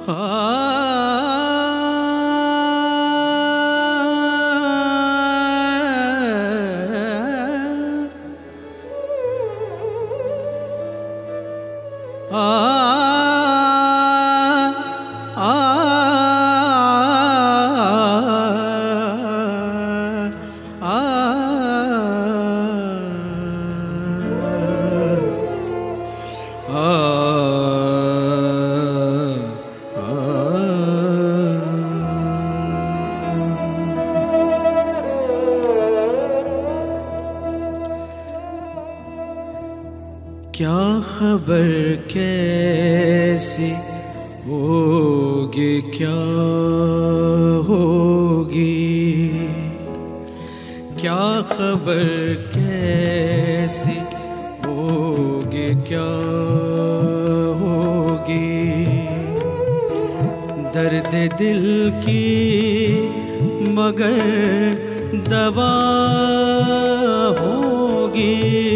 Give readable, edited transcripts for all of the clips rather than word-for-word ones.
क्या खबर कैसी होगी, क्या होगी, क्या खबर कैसी होगी, क्या होगी। दर्द दिल की मगर दवा होगी,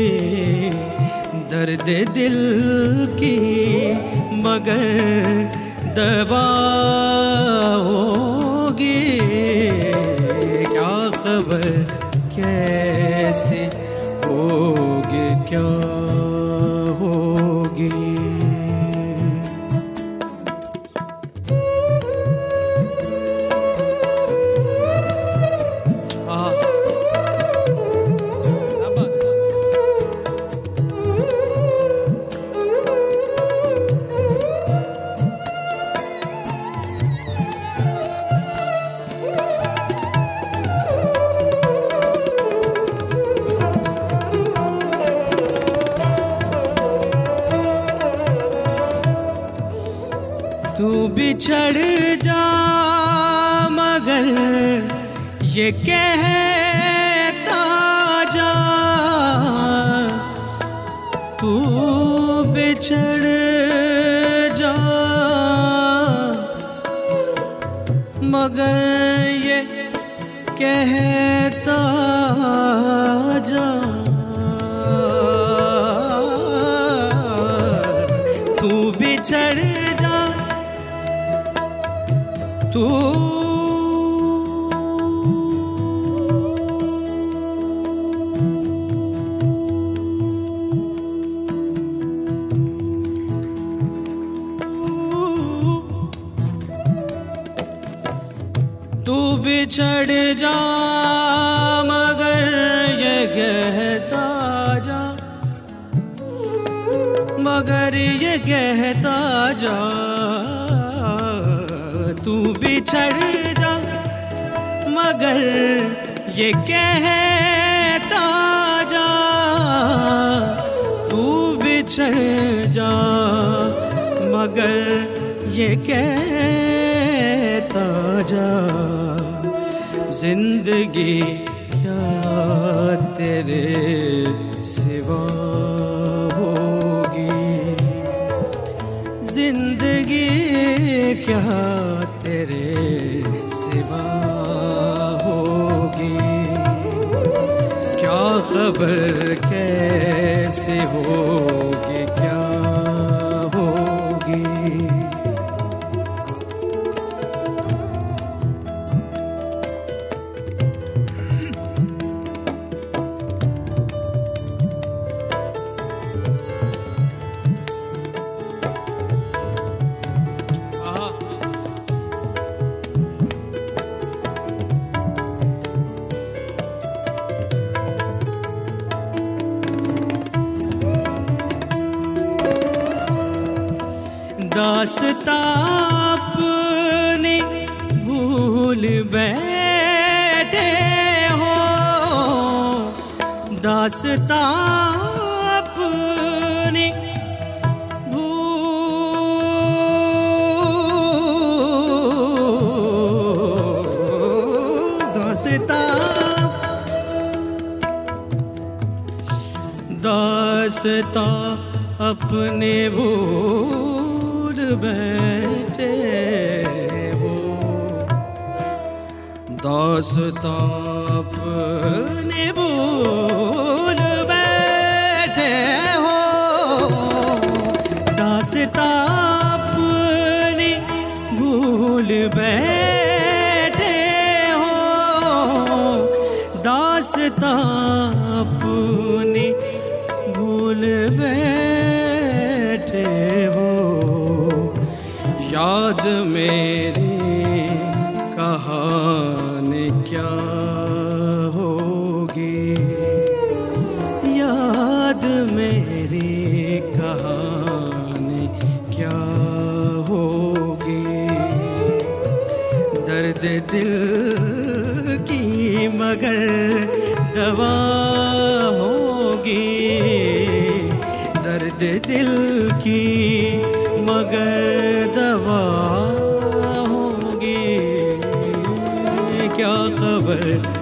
दर्द दिल की मगर दवा होगी। क्या खबर कैसे होगी, क्या होगी। तू बिछड़ जा मगर ये कहता जा, तू बिछड़ जा मगर ये कहता जा। तू बिछड़ जा, तू बिछड़ जा मगर ये कहता जा, मगर ये कहता जा। तू बिछड़ जा मगर ये कहता जा, तू बिछड़ जा मगर ये कहता जा। जिंदगी क्या तेरे सिवा होगी, जिंदगी क्या तेरे सिवा होगी। क्या खबर कैसे होगी, क्या होगी। दास्तां अपनी भूल बैठे हो, दास्तां अपनी दास्तां अपने भूल बैठे हो, दास्तां अपने भूल बैठे हो। दास्तां अपनी वास्ता अपनी भूल बैठे हो। याद मेरी कहानी क्या होगी, याद मेरी कहानी क्या होगी। दर्द दिल की मगर दवा होगी, दर्द दिल की मगर दवा होगी। क्या खबर